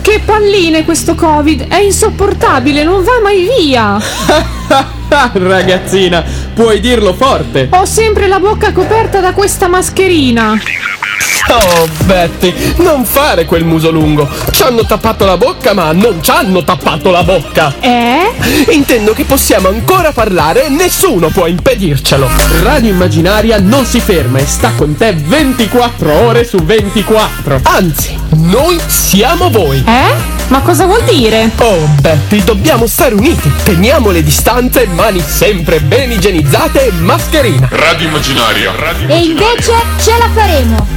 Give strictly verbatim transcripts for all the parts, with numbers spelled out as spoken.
Che palline questo Covid, è insopportabile, non va mai via. Ragazzina, puoi dirlo forte. Ho sempre la bocca coperta da questa mascherina. Oh Betty, non fare quel muso lungo. Ci hanno tappato la bocca, ma non ci hanno tappato la bocca. Eh? Intendo che possiamo ancora parlare e nessuno può impedircelo. Radio Immaginaria non si ferma e sta con te ventiquattro ore su ventiquattro. Anzi, noi siamo voi. Eh? Ma cosa vuol dire? Oh Betty, dobbiamo stare uniti. Teniamo le distanze, mani sempre ben igienizzate e mascherina. Radio Immaginaria, Radio E Immaginaria. invece ce la faremo.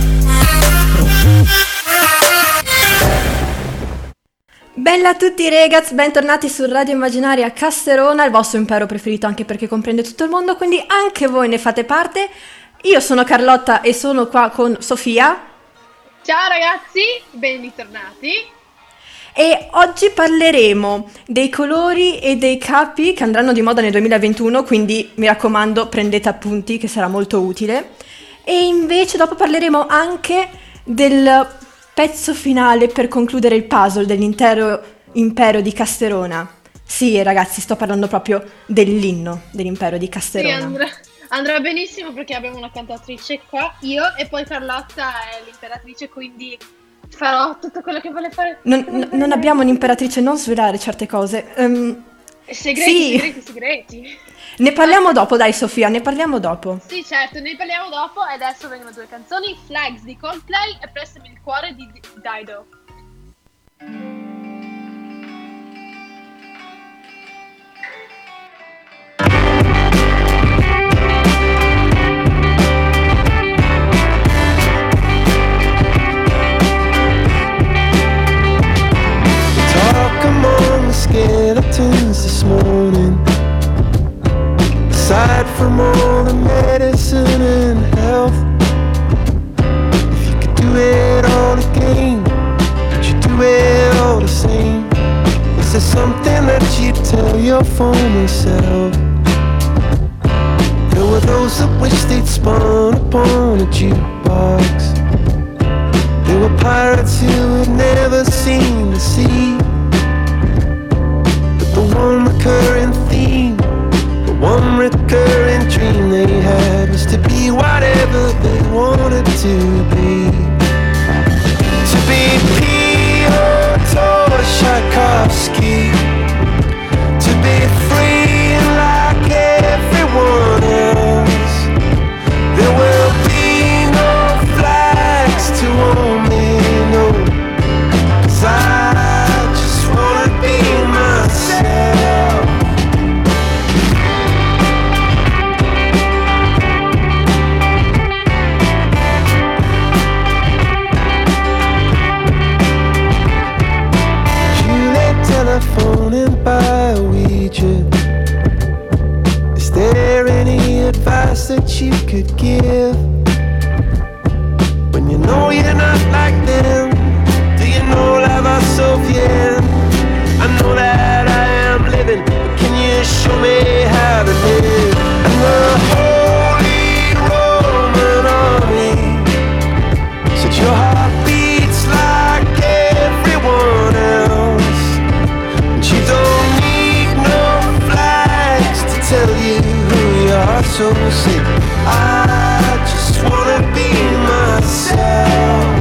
Bella a tutti ragazzi, bentornati su Radio Immaginaria Casterona, il vostro impero preferito anche perché comprende tutto il mondo, quindi anche voi ne fate parte. Io sono Carlotta e sono qua con Sofia. Ciao ragazzi, ben ritornati. E oggi parleremo dei colori e dei capi che andranno di moda nel duemilaventuno, quindi mi raccomando prendete appunti che sarà molto utile. E invece dopo parleremo anche del pezzo finale per concludere il puzzle dell'intero impero di Casterona. Sì ragazzi, sto parlando proprio dell'inno dell'impero di Casterona. Sì, andrà, andrà benissimo perché abbiamo una cantatrice qua, io, e poi Carlotta è l'imperatrice, quindi farò tutto quello che vuole fare. Non, n- non abbiamo un'imperatrice, non svelare certe cose. Um, Segreti, sì. segreti, segreti. Ne parliamo dopo, dai Sofia, ne parliamo dopo. Sì, certo, ne parliamo dopo e adesso vengono due canzoni, Flags di Coldplay e Prestami il cuore di D- Dido. Talk among the skeletons this morning. Aside from all the medicine and health, if you could do it all again, would you do it all the same? Is there something that you'd tell your former self? There were those that wished they'd spun upon a jukebox. They were pirates who had never seen the sea. But the one recurring theme, one recurring dream they had was to be whatever they wanted to be. To be Pyotr Tchaikovsky. To be free like everyone else. There will be no flags to own me, no. 'Cause I just wanna be myself. Telephoning by Ouija. Is there any advice that you could give? When you know you're not like them, do you know la va Sofiane? I know that I am living, but can you show me how to live? And the Holy Roman Army said your heart beats like everyone else. You don't need no flags to tell you who you are, so say I just wanna be myself.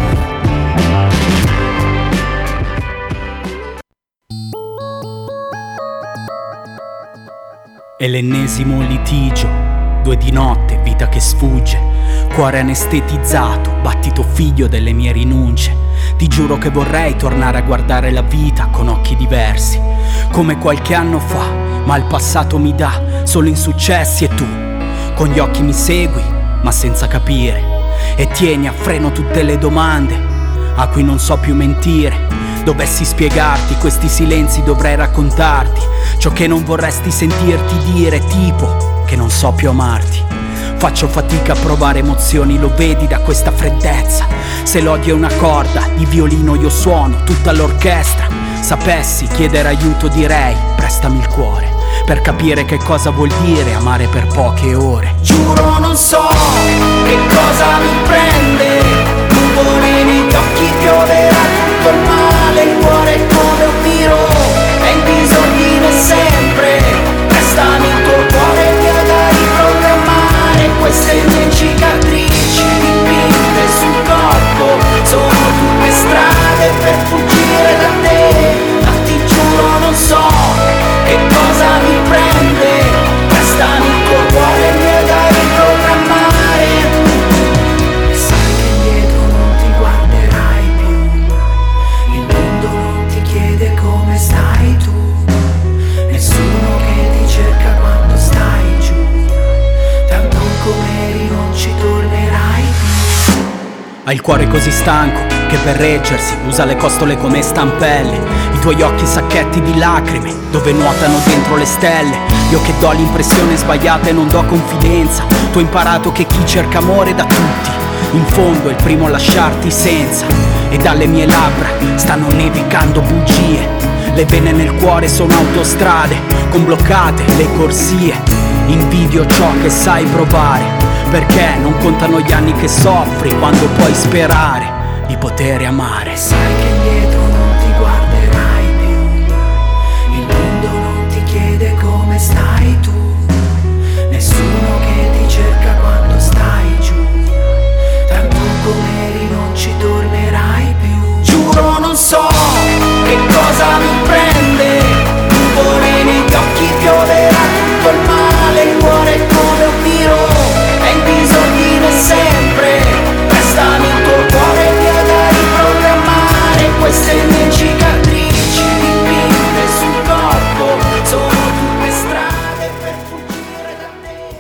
È l'ennesimo litigio, due di notte, vita che sfugge, cuore anestetizzato, battito figlio delle mie rinunce. Ti giuro che vorrei tornare a guardare la vita con occhi diversi, come qualche anno fa, ma il passato mi dà solo insuccessi e tu con gli occhi mi segui, ma senza capire, e tieni a freno tutte le domande a cui non so più mentire. Dovessi spiegarti questi silenzi, dovrei raccontarti ciò che non vorresti sentirti dire, tipo che non so più amarti. Faccio fatica a provare emozioni, lo vedi da questa freddezza. Se l'odio è una corda, di violino io suono tutta l'orchestra. Sapessi chiedere aiuto direi, prestami il cuore, per capire che cosa vuol dire amare per poche ore. Giuro non so che cosa mi prende, nuvole nei occhi, pioverà tutto il male, il cuore Ha il cuore così stanco che per reggersi usa le costole come stampelle. I tuoi occhi sacchetti di lacrime dove nuotano dentro le stelle. Io che do l'impressione sbagliata e non do confidenza. Tu hai imparato che chi cerca amore da tutti in fondo è il primo a lasciarti senza. E dalle mie labbra stanno nevicando bugie. Le vene nel cuore sono autostrade con bloccate le corsie. Invidio ciò che sai provare, perché non contano gli anni che soffri quando puoi sperare di poter amare. Sai che indietro non ti guarderai più, il mondo non ti chiede come stai tu, nessuno che ti cerca quando stai giù, tanto come eri non ci tornerai più. Giuro non so che cosa mi prende, nuvole negli occhi, pioverà tutto il male, il cuore è come un tiro, è in disordine sempre, prestami il tuo cuore via da riprogrammare, queste mie cicatrici dipinte sul corpo, sono tutte strade per fuggire da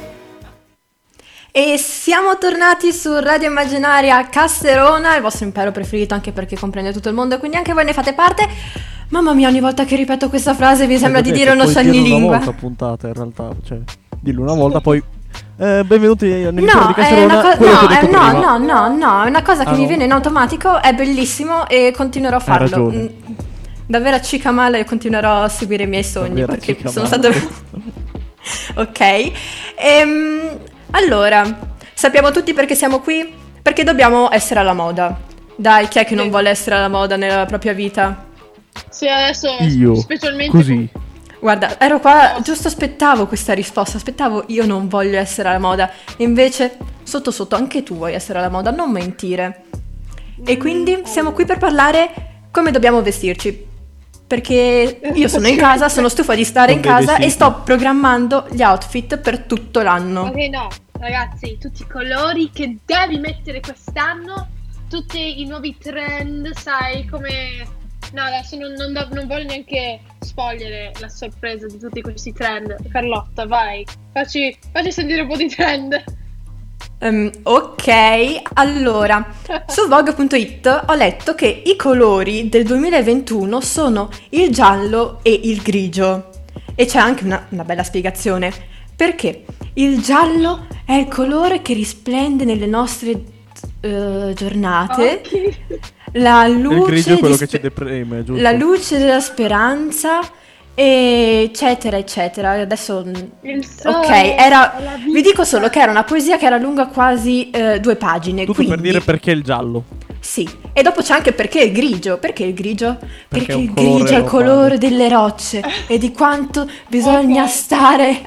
te. E siamo tornati su Radio Immaginaria Casterona, il vostro impero preferito anche perché comprende tutto il mondo e quindi anche voi ne fate parte. Mamma mia, ogni volta che ripeto questa frase mi sembra di dire uno scioglilingua. Una volta puntata in realtà, cioè dillo una volta poi eh, benvenuti nell'impero No, di è Casterona. una co- quello no, che ho detto è- no, prima. no, no, no, è una cosa che Ah, mi no? viene in automatico, è bellissimo e continuerò a Hai farlo. ragione. Mm, Davvero a cica male continuerò a seguire i miei sogni Davvero a perché cica sono male. stato ok. Ehm, allora, sappiamo tutti perché siamo qui? Perché dobbiamo essere alla moda. Dai, chi è che non Sì. vuole essere alla moda nella propria vita? Sì, adesso Io, specialmente così. Guarda, ero qua, giusto aspettavo questa risposta, aspettavo io non voglio essere alla moda, invece sotto sotto anche tu vuoi essere alla moda, non mentire. E quindi siamo qui per parlare come dobbiamo vestirci, perché io sono in casa, sono stufa di stare in Con dei casa e vestiti. sto programmando gli outfit per tutto l'anno. Ok, no, ragazzi, tutti i colori che devi mettere quest'anno, tutti i nuovi trend, sai, come... No, adesso non, non, do- non voglio neanche spogliere la sorpresa di tutti questi trend. Carlotta, vai, facci, facci sentire un po' di trend. Ehm, ok, allora, su Vogue punto it ho letto che i colori del duemilaventuno sono il giallo e il grigio. E c'è anche una, una bella spiegazione. Perché il giallo è il colore che risplende nelle nostre eh, giornate. Ok. La Il luce, grigio è quello di che spe- ci deprime, giusto? la luce della speranza, eccetera, eccetera. Adesso, mm, Il sole, ok, era, la vi vita. dico solo che era una poesia che era lunga quasi eh, due pagine. Tutto quindi, per dire perché il giallo. Sì, e dopo c'è anche perché il grigio. Perché il grigio? Perché, è un il colore grigio è il locale. colore delle rocce e di quanto bisogna Ok. stare.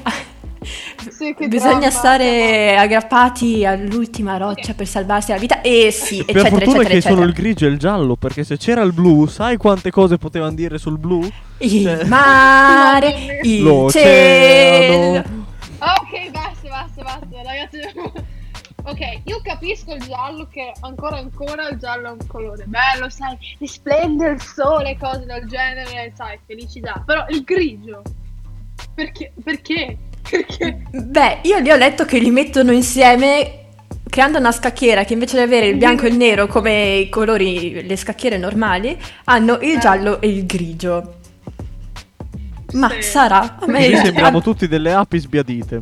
Sì, che Bisogna dramma, stare aggrappati all'ultima roccia per salvarsi la vita. E sì, Per eccetera, fortuna eccetera, che eccetera. sono il grigio e il giallo, perché se c'era il blu, sai quante cose potevano dire sul blu? Il Cioè- mare, Mamma mia. il L'oceano. cielo. Ok, basta, basta, basta, ragazzi. Ok, io capisco il giallo, che ancora ancora il giallo è un colore bello, sai, risplende il sole, cose del genere, sai, felicità. Però il grigio, perché? Perché? Perché? Beh, io li ho letto che li mettono insieme creando una scacchiera che invece di avere il bianco e il nero come i colori, le scacchiere normali, hanno il Eh. giallo e il grigio. Ma Sì. sarà? A me Così sembriamo a- tutti delle api sbiadite.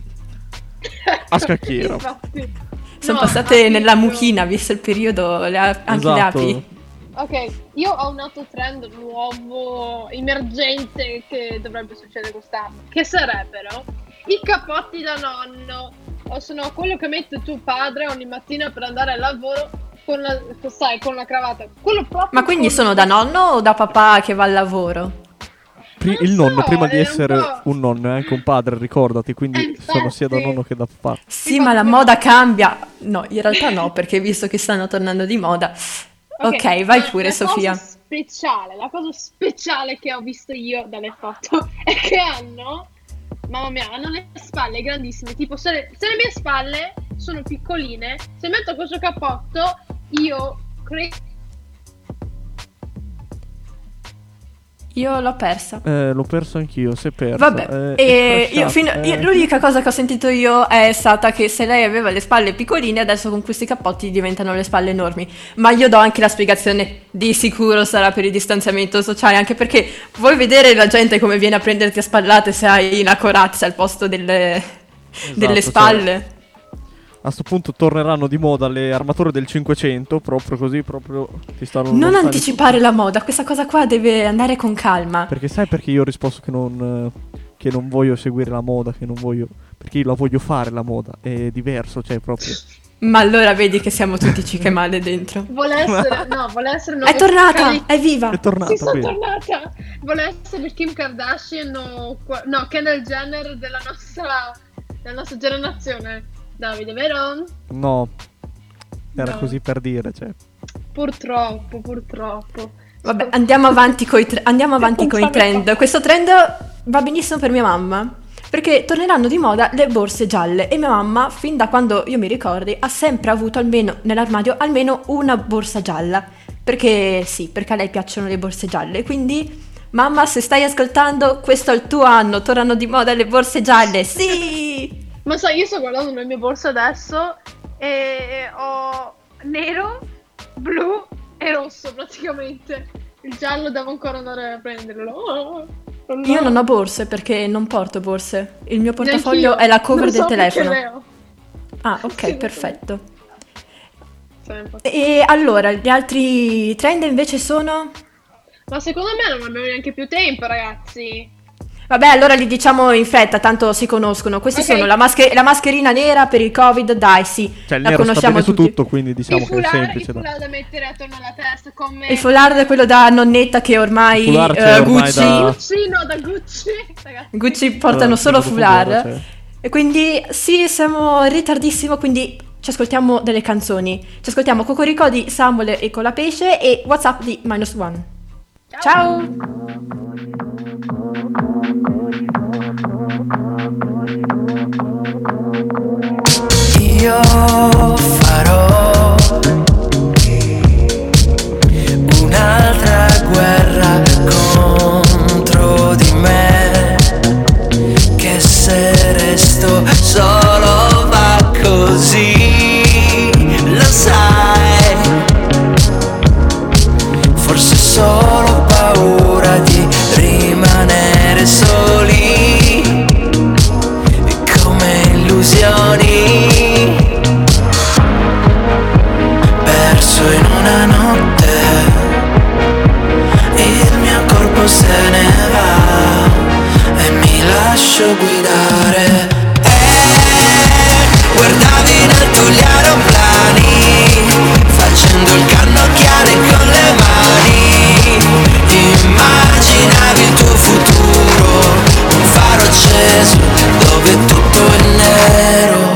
A scacchiera. Infatti. sono No, passate infatti, nella io- mucchina, visto il periodo, le a- anche le Esatto. api. Ok, io ho un altro trend nuovo, emergente, che dovrebbe succedere quest'anno. Che sarebbero i cappotti da nonno. O sono quello che mette tuo padre ogni mattina per andare al lavoro con la, sai, con la cravatta. Quello proprio Ma quindi con- sono da nonno o da papà che va al lavoro? Pri- Non il so, nonno, prima di è un essere po'- un nonno, è anche un padre, ricordati, quindi Eh, infatti. sono sia da nonno che da papà. Sì, ma la moda cambia. No, in realtà no, perché visto che stanno tornando di moda. Ok, vai ma pure, la Sofia. Cosa speciale, la cosa speciale che ho visto io dalle foto è che hanno, mamma mia, hanno le spalle grandissime. Tipo, se le, se le mie spalle sono piccoline, se metto questo cappotto, io credo. Io l'ho persa. Eh, l'ho perso anch'io, si è persa. Vabbè, eh, e è io fino- crashato, io- eh. l'unica cosa che ho sentito io è stata che se lei aveva le spalle piccoline, adesso con questi cappotti diventano le spalle enormi. Ma io do anche la spiegazione, di sicuro sarà per il distanziamento sociale, anche perché vuoi vedere la gente come viene a prenderti a spallate se hai la corazza al posto delle, delle Esatto, spalle. A sto punto torneranno di moda le armature del cinquecento, proprio così, proprio ti stanno Non lontani anticipare la moda, questa cosa qua deve andare con calma. Perché sai perché io ho risposto che non, eh, che non voglio seguire la moda, che non voglio... Perché io la voglio fare la moda, è diverso, cioè proprio... Ma allora vedi che siamo tutti ciche male dentro. Vuole essere, no, vuole essere una È tornata, Kylie- è viva. È tornata, Sì, sono bene. tornata. Vuole essere Kim Kardashian o qua- no, Kendall Jenner della nostra della nostra generazione. Davide, vero? No, era No. così per dire, cioè... Purtroppo, purtroppo. Vabbè, andiamo avanti coi tre- andiamo avanti con i trend. Questo trend va benissimo per mia mamma, perché torneranno di moda le borse gialle e mia mamma, fin da quando io mi ricordi, ha sempre avuto almeno nell'armadio almeno una borsa gialla, perché sì, perché a lei piacciono le borse gialle. Quindi mamma, se stai ascoltando, questo è il tuo anno, tornano di moda le borse gialle. Sì! Ma sai, io sto guardando le mie borse adesso e ho nero, blu e rosso praticamente. Il giallo devo ancora andare a prenderlo. Oh, non Io ho- non ho borse perché non porto borse. Il mio portafoglio Neanch'io. è la cover Non del so perché telefono. le ho. Ah, ok, Sì, perfetto. Sempre. E allora, gli altri trend invece sono... Ma secondo me non abbiamo neanche più tempo, ragazzi. Vabbè, allora li diciamo in fretta, tanto si conoscono. Questi Ok. sono la, masche- la mascherina nera per il Covid, dai, sì, Cioè il la nero sta conosciamo bene su tutti. tutto, quindi diciamo il che è foulard, il semplice. da- foulard da mettere attorno alla testa come Il foulard è quello da nonnetta che ormai Il foulard eh, c'è ormai Gucci, da- Gucci, no, da Gucci. Ragazzi. Gucci portano Eh, solo solo foulard. foulard, cioè. E quindi sì, siamo in ritardissimo, quindi ci ascoltiamo delle canzoni. Ci ascoltiamo Cocorico di Samuel e Colapesce e WhatsApp di Minus One. Ciao! Io farò un'altra guerra contro di me, che se resto solo va così, lo sai, forse solo paura di rimanere soli, come illusioni, perso in una notte, il mio corpo se ne va e mi lascio guidare. E guardavi in alto gli aeroplani, facendo il cannocchiale con le mani, immaginavi il tuo futuro, un faro acceso dove tutto è nero.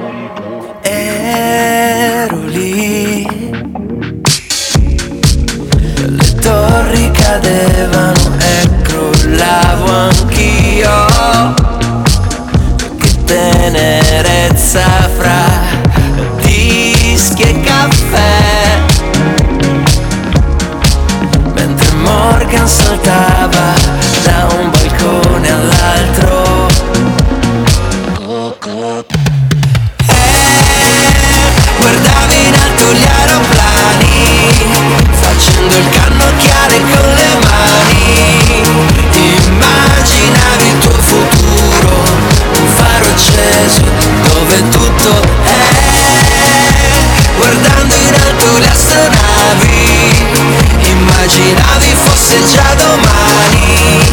Ero lì, le torri cadevano e crollavo anch'io, che tenerezza fra dischi e caffè, mentre Morgan saltava da un balcone all'altro. Guardavi in alto gli aeroplani, facendo il cannocchiale con le mani, immaginavi il tuo futuro, un faro acceso dove tutto è. Guardando in alto le astronavi, immaginavi fosse già domani,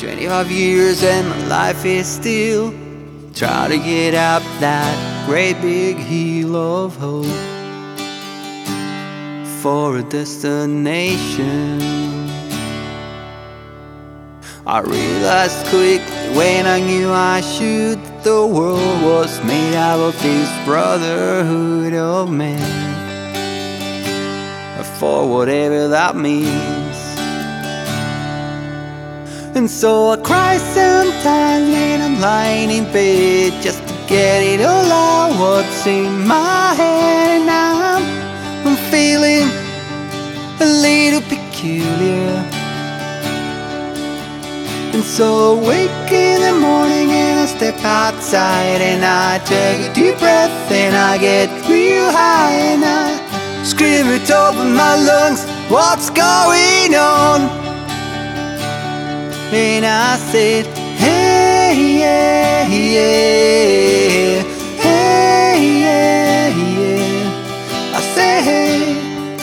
Twenty-five years and my life is still trying to get up that great big hill of hope for a destination. I realized quickly when I knew I should that the world was made out of this brotherhood of men, for whatever that means. And so I cry sometimes when I'm lying in bed, just to get it all out what's in my head. And I'm, I'm feeling a little peculiar. And so I wake in the morning and I step outside and I take a deep breath and I get real high and I scream it over my lungs, what's going on? And I said, hey, yeah, yeah, hey, yeah, yeah. I said, hey,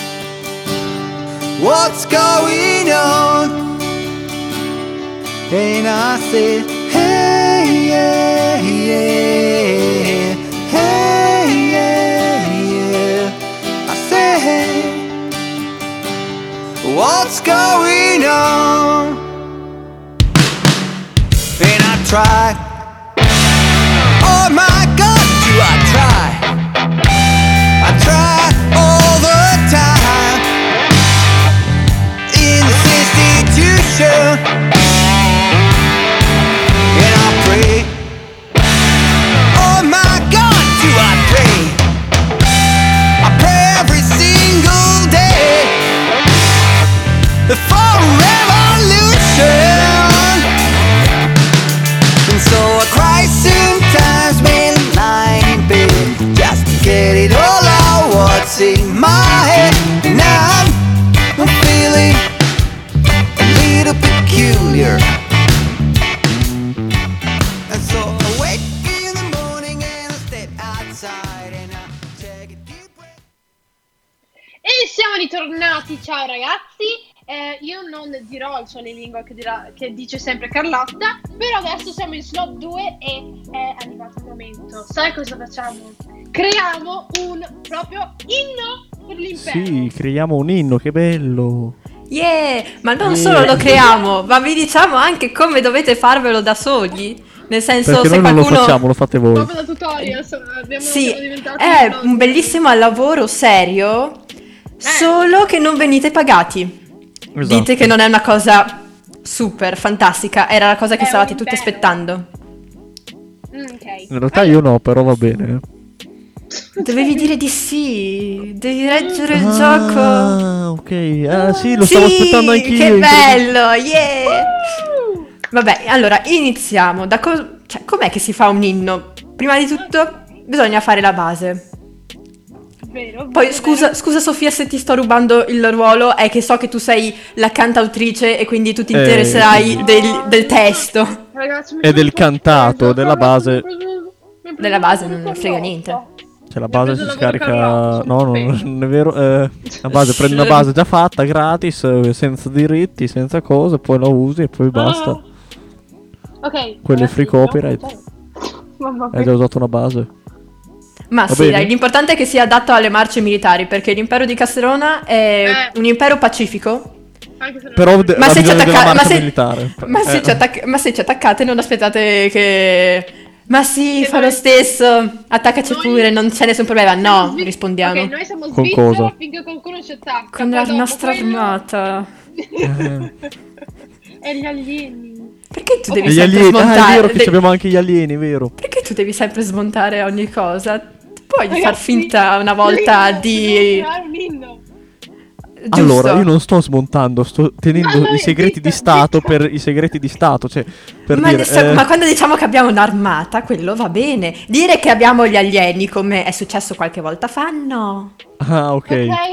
what's going on? And I said, hey, yeah, yeah, hey, yeah, yeah. I said, hey, what's going on? And I try, oh my God, do I try? I try all the time in this institution, and I pray, oh my God, do I pray? I pray every single day for a revolution. So I cry sometimes when I'm lying in bed, just to get it all out what's in my head. And I'm, I'm feeling a little peculiar. And so I wake in the morning and I step outside and I take a deep breath. E siamo ritornati, ciao ragazzi. Eh, io non dirò il suono in lingua che, dirà, che dice sempre Carlotta, però adesso siamo in slot due e è arrivato il momento. Sai cosa facciamo? Creiamo un proprio inno per l'impero. Sì, creiamo un inno, che bello. Yeah, ma non Yeah. solo lo creiamo, ma vi diciamo anche come dovete farvelo da soli. Nel senso, Perché se noi non qualcuno... lo facciamo, lo fate voi. Proprio da tutorial, so- abbiamo, Sì, siamo diventati è slot. un bellissimo lavoro serio, solo che non venite pagati. Esatto. Dite che non è una cosa super fantastica, era la cosa che È stavate un tutti impero. aspettando. Mm, ok. In realtà io no, però va bene. Dovevi dire di sì, devi reggere il Ah, gioco. ok. Ah, sì, lo stavo Sì, aspettando anch'io. che bello, yeah! Vabbè, allora iniziamo. Da co- cioè, com'è che si fa un inno? Prima di tutto bisogna fare la base. Vero, Poi vero, scusa, vero. scusa Sofia se ti sto rubando il ruolo, è che so che tu sei la cantautrice e quindi tu ti Eh, interesserai No, del, del testo. Ragazzi, mi E del sono cantato, preso- della base. mi ho preso- mi ho preso Della base il non lavoro ne frega Carlotta. niente. Cioè la Mi ha base preso si il lavoro scarica. Carlotta, No, sono no, stupendo. non è vero. eh, la base prendi una base già fatta, gratis, eh, senza diritti, senza cose, poi la usi e poi basta. Ah. Ok. Quelle ragazzi, free copyright. no, Mamma Hai già mia. usato una base. Ma Va sì, bene. dai, l'importante è che sia adatto alle marce militari, perché l'impero di Castellona è Eh. un impero pacifico. Anche se non Però è- de- Ma ha se, ci bisogno della attacca- ma, marcia se... militare. Ma, se Eh. ci attac- ma se ci attaccate non aspettate che... Ma sì, Che fa noi- lo stesso, attaccaci Noi- pure, non c'è nessun problema. siamo No, svi- rispondiamo. Ok, noi siamo Con Svizzera cosa? finché qualcuno ci attacca. Con poi la dopo nostra quello- armata. Eh. E gli alieni. Perché tu Ok. devi E gli sempre alieni. Ah, smontare? è vero che de- abbiamo anche gli alieni, vero? Perché tu devi sempre smontare ogni cosa? Puoi far Ragazzi, finta una volta l'inno, di... dobbiamo creare un inno. Giusto. Allora, io non sto smontando, sto tenendo Ma noi- i segreti di zitta, Stato zitta. per i segreti di Stato, cioè per ma, dire adesso- eh, ma quando diciamo che abbiamo un'armata, quello va bene. Dire che abbiamo gli alieni, come è successo qualche volta fa, no. ah, ok. Ok.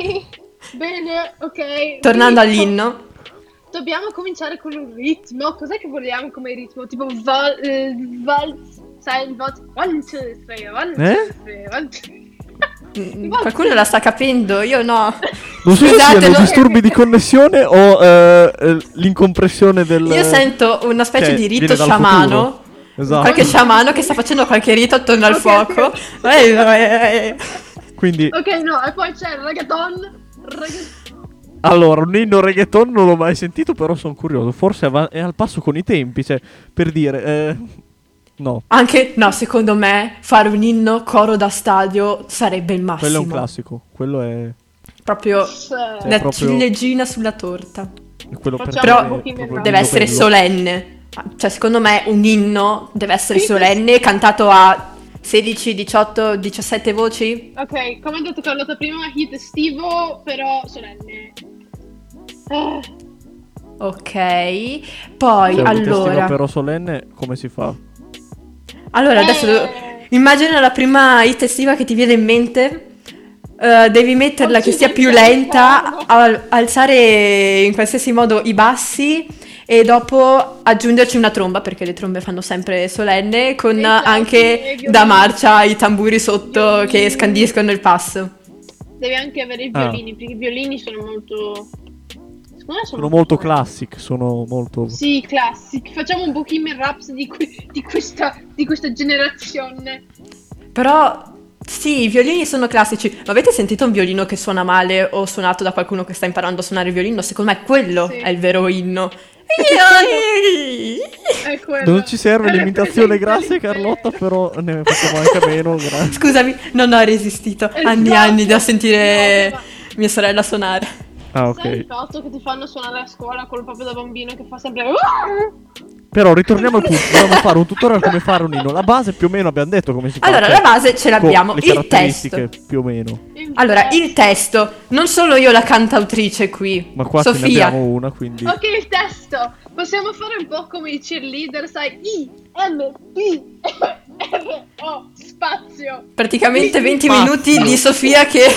Bene, ok. Tornando Ritmo. all'inno, Dobbiamo cominciare con un ritmo. Cos'è che vogliamo come ritmo? Tipo val, eh, val, sai, il volt. One, two, three, one, two, Eh? three, one, two. mm, qualcuno la sta capendo, io no. Non so se Scusate, siano no- disturbi di connessione o eh, eh, l'incompressione del... Io sento una specie cioè, di viene rito dal sciamano. futuro. Esatto. Qualche sciamano che sta facendo qualche rito attorno al Ok, fuoco. ok. Eh, eh, eh. Quindi, Ok, no, e poi c'è il reggaeton. regga- allora, un inno reggaeton non l'ho mai sentito, però sono curioso. Forse av- è al passo con i tempi, cioè, per dire... Eh, no, Anche, no, secondo me, fare un inno coro da stadio sarebbe il massimo. quello è un classico. Quello è... Proprio Sì. Cioè, la proprio- ciliegina sulla torta. è quello per Facciamo me un è pochino proprio il Deve inno essere bello. solenne. Cioè, secondo me, un inno deve essere Sì, sì, solenne, cantato a sedici, diciotto, diciassette voci. Ok, come ho detto Carlotta prima, hit estivo, però solenne. Eh, Ok. Poi, Cioè, un festival allora... però solenne, come si fa? Allora, adesso Eh. immagina la prima hit estiva che ti viene in mente. Eh, devi metterla che sia più lenta, al- alzare in qualsiasi modo i bassi e dopo aggiungerci una tromba, perché le trombe fanno sempre solenne, con Esatto, anche e violini. da marcia i tamburi sotto Violini. che scandiscono il passo. Devi anche avere i Ah. violini, perché i violini sono molto... Secondo me Sono molto classic, sono molto... Sì, classic. Facciamo un Bohemian Rhapsody di, que- di, questa, di questa generazione. Però sì, i violini sono classici. Ma avete sentito un violino che suona male o suonato da qualcuno che sta imparando a suonare il violino? Secondo me quello Sì. è il vero inno. È quello. Non ci serve È l'imitazione, presente grazie l'impero. Carlotta, però ne facciamo anche a meno, grazie. Scusami, non ho resistito Esatto. anni e anni da sentire No, ma- mia sorella suonare. Ah, Sai il ok. fatto che ti fanno suonare a scuola col proprio da bambino che fa sempre... Però ritorniamo al punto, dobbiamo fare un tutorial come fare un inno. La base più o meno abbiamo detto come si fa. Allora, cioè, la base ce l'abbiamo, con le il caratteristiche testo. più o meno. Allora, il testo, non solo io la cantautrice qui, Ma qua ce ne Sofia. abbiamo una, quindi... Ok, il testo. Possiamo fare un po' come i cheerleader, sai? I, M, P, R, O, spazio. Praticamente venti Spazio. minuti di Sofia che,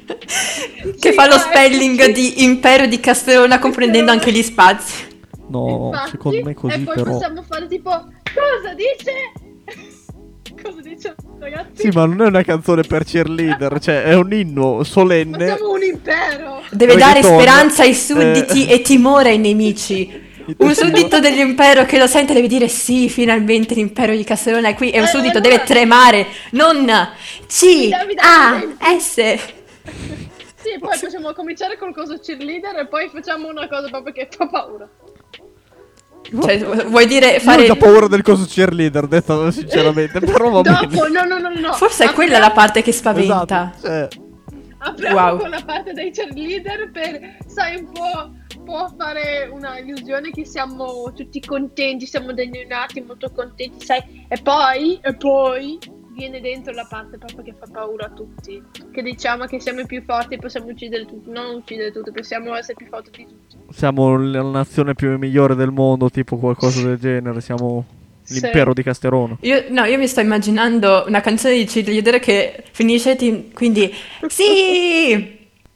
che Sì, fa lo eh, spelling sì. di Impero di Castellona comprendendo anche gli spazi. No, Infatti, secondo me così E poi però... possiamo fare tipo... Cosa dice? Cosa dice, ragazzi? Sì, ma non è una canzone per cheerleader, cioè è un inno Ma solenne. siamo un impero. Deve dare Reggaeton, speranza ai sudditi eh, e timore ai nemici. Un suddito dell'impero che lo sente deve dire sì, finalmente l'impero di Castellona è qui. E un Eh, suddito allora- deve tremare, non C, Mi dà- mi dà A, un esempio. S. Sì, poi possiamo cominciare col coso cheerleader e poi facciamo una cosa proprio che fa paura. Cioè, vuoi dire Io fare... ho già paura del coso cheerleader, detto sinceramente, però va bene. Dopo, no, no, no, no. Forse è quella la parte che spaventa. Esatto, cioè, Apriamo Wow. con la parte dei cheerleader per, sai, un po', può fare una illusione che siamo tutti contenti, siamo dei neonati molto contenti, sai, e poi, e poi viene dentro la parte proprio che fa paura a tutti, che diciamo che siamo i più forti e possiamo uccidere tutti, non uccidere tutti, possiamo essere più forti di tutti. siamo la nazione più migliore del mondo, tipo qualcosa del genere, siamo Sì. l'impero di Casterona. Io, no, io mi sto immaginando una canzone di cheerleader che finisce ti- quindi sì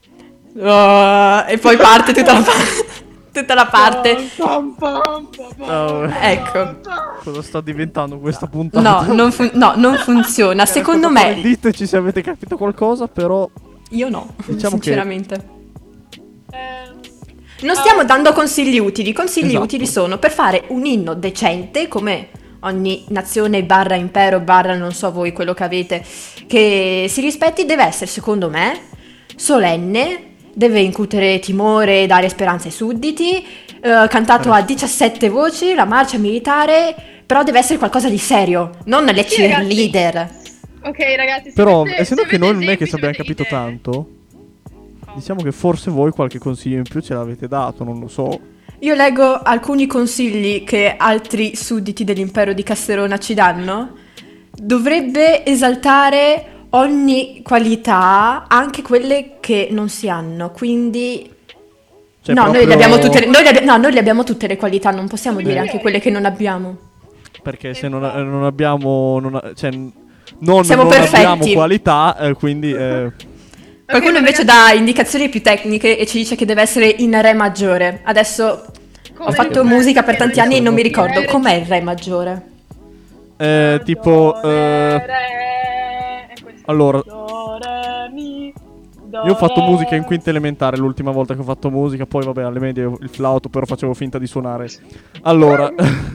Oh, e poi parte tutta la, pa- tutta la parte. Pam, pam, pam, pam, Oh, Ecco. pam. cosa sta diventando questa puntata? No, non, fun- no, non funziona. Secondo me, Diteci se avete capito qualcosa, però io no, Diciamo che- sinceramente. Ehm, Non stiamo dando consigli utili. Consigli Esatto. utili sono per fare un inno decente, come ogni nazione barra impero barra non so voi quello che avete, che si rispetti, deve essere, secondo me, solenne, deve incutere timore e dare speranza ai sudditi, eh, cantato a diciassette voci, la marcia militare, però deve essere qualcosa di serio, non le Sì, ragazzi. cheerleader. Ok, ragazzi, se Però, avete- essendo se che noi avete non è che esempi, ci abbiamo se capito avete idee. tanto, diciamo che forse voi qualche consiglio in più ce l'avete dato, non lo so. Io leggo alcuni consigli che altri sudditi dell'impero di Casterona ci danno. Dovrebbe esaltare ogni qualità, anche quelle che non si hanno, quindi... Cioè, no, noi proprio- le abbiamo tutte le, noi le abbi- no, noi le abbiamo tutte le qualità, non possiamo dire Eh. anche quelle che non abbiamo. Perché se non, eh, non abbiamo... Non, ha- cioè, n- non, Siamo non perfetti. abbiamo qualità, eh, quindi... eh, Qualcuno Ok, invece ragazzi, dà indicazioni più tecniche e ci dice che deve essere in re maggiore. Adesso come ho fatto il musica re, per tanti perché anni e non mi il ricordo re- com'è il re maggiore. eh, tipo... Do, eh, re, re, è questo. allora, Do, re, mi, do, Io ho fatto musica in quinta elementare l'ultima volta che ho fatto musica, poi vabbè alle medie il flauto, però facevo finta di suonare. Allora,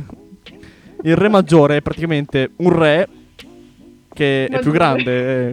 il re maggiore è praticamente un re che è più grande.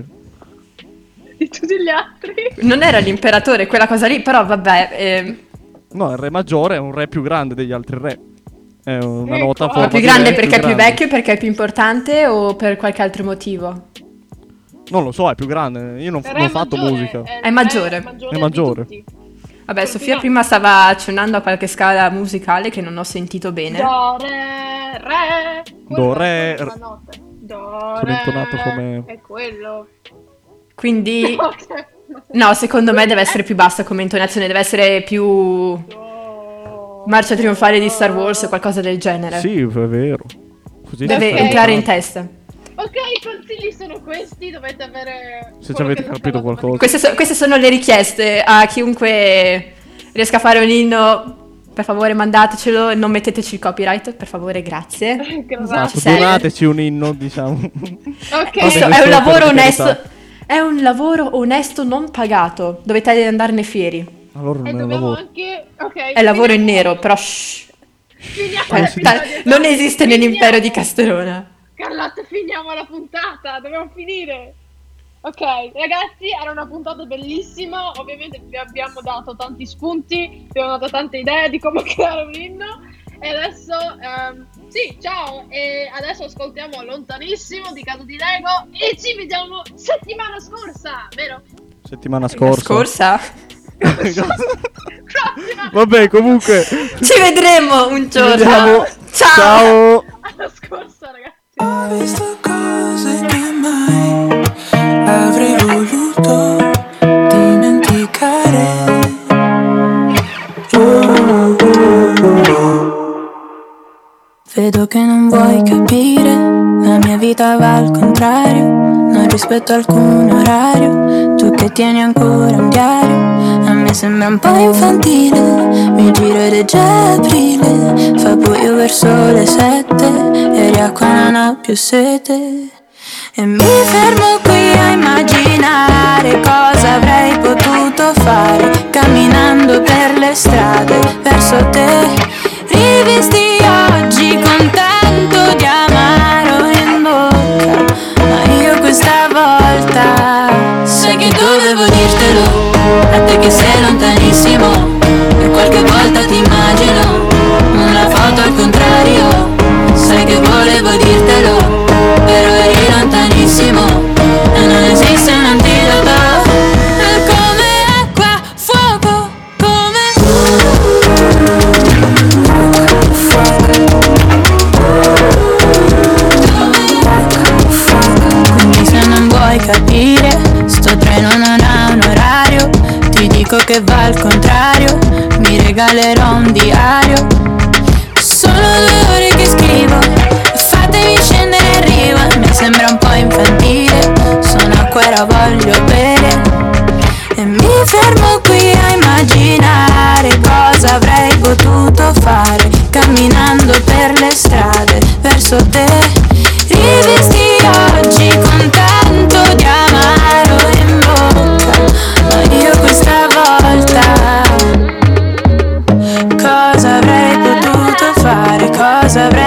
Di tutti gli altri. Non era l'imperatore, quella cosa lì, però vabbè. Eh... No, il re maggiore è un re più grande degli altri re. È una Ecco. nota Ma forma più di grande re perché è più grande. vecchio, perché è più importante o per qualche altro motivo? Non lo so, è più grande. Io non, Il non re ho fatto maggiore musica. È, È maggiore. maggiore. È maggiore. di tutti. Vabbè, Più Sofia grande. prima stava accennando a qualche scala musicale che non ho sentito bene. Do, re, re. Do, Quello re, è la re. nota. Do, Sono re, intonato come- È quello. Quindi, Ok. no, secondo me deve essere più bassa come intonazione, deve essere più Do. marcia trionfale di Star Wars o qualcosa del genere. Sì, è vero. Così Deve si sta entrare in imparando. testa. Ok, i consigli sono questi, dovete avere... Se ci quello avete che non capito stavate qualcosa. Queste, so- queste sono le richieste a chiunque riesca a fare un inno. Per favore mandatecelo e non metteteci il copyright, per favore, grazie. facendo. Esatto, Grazie. serve. donateci un inno, diciamo. Ok, Questo Vabbè, è un per lavoro carità. onesto. È un lavoro onesto non pagato. Dovete andarne fieri. Allora non e è un dobbiamo lavoro. anche... Ok. È lavoro in finiamo- nero, però shh. Finiamo Ta- l'episodio, ta- non dai, esiste finiamo. nell'impero di Castellona. Carlotta, finiamo la puntata, dobbiamo finire. Ok, ragazzi, era una puntata bellissima. Ovviamente vi abbiamo dato tanti spunti, vi abbiamo dato tante idee di come creare un inno. E adesso, ehm, sì, ciao. E adesso ascoltiamo Lontanissimo di Casa di Lego. E ci vediamo settimana scorsa, vero? Settimana La scorsa. scorsa. Prossima. Vabbè, comunque. Ci vedremo un Ci giorno. vediamo. Ciao. Ciao. Alla scorsa, ragazzi. Ho visto cose che mai avrei voluto dimenticare. Oh, oh, oh. Vedo che non vuoi capire, la mia vita va al contrario, non rispetto alcun orario, tu che tieni ancora un diario, a me sembra un po' infantile, mi giro ed è già aprile, fa buio verso le sette, eri acqua non ho più sete, e mi fermo qui a immaginare cosa avrei potuto fare, camminando per le strade verso te, rivisti oggi con tanto di amaro in bocca, ma io questa volta sai che dovevo dirtelo, a te che sei lontanissimo, e qualche volta ti immagino, una foto al contrario, sai che volevo dirtelo, però eri lontanissimo, e non esiste un antidoto, è come acqua, fuoco, come quindi se non vuoi capire, sto treno non ha un orario, ti dico che va al contrario, mi regalerò un diario, sono due ore che scrivo, fatevi scendere in riva, mi sembra un po' infantile, sono acqua e la voglio bere, e mi fermo qui a immaginare cosa avrei potuto fare, camminando per le strade verso te, rivisti oggi con tanto di amaro in bocca, ma io questa volta cosa avrei potuto fare, cosa avrei